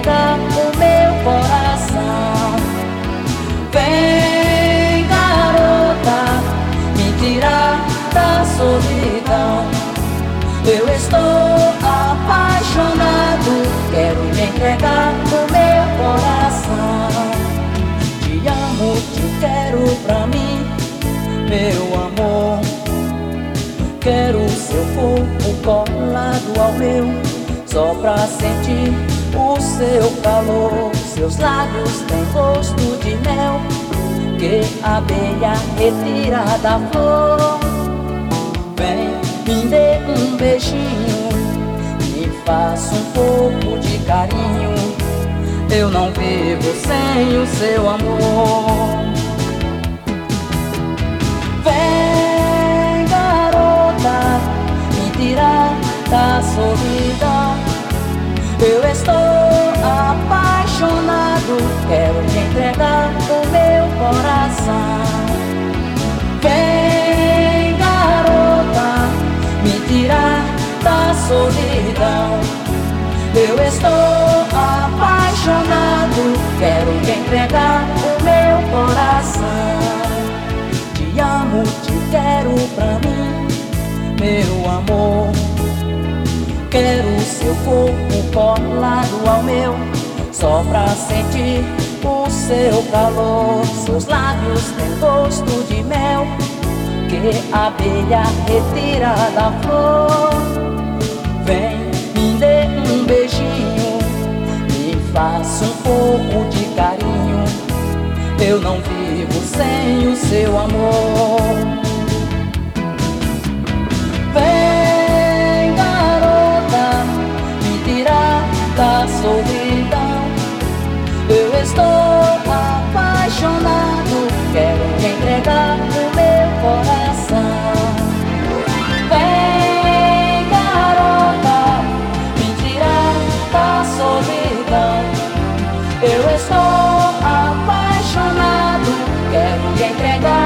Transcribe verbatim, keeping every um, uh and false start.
entregar o meu coração. Vem, garota, me tirar da solidão. Eu estou apaixonado, quero me entregar o meu coração. Te amo, te quero pra mim, meu amor. Quero seu corpo colado ao meu, só pra sentir o seu calor. Seus lábios têm gosto de mel, que a abelha retira da flor. Vem, me dê um beijinho, me faça um pouco de carinho. Eu não vivo sem o seu amor. Vem, garota, me tirar da solidão. Eu estou apaixonado, quero te entregar o meu coração. Vem, garota, me tirar da solidão. Eu estou apaixonado, quero te entregar o meu coração. Te amo, te quero pra mim, meu amor. Quero seu corpo colado ao meu, só pra sentir o seu calor. Seus lábios têm gosto de mel, que a abelha retira da flor. Vem, me dê um beijinho, me faça um pouco de carinho. Eu não vivo sem o seu amor. Vem, garota, me tirar da solidão. Eu estou apaixonado, quero te entregar o meu coração. Vem, garota, me tirar da solidão. Eu estou apaixonado, quero te entregar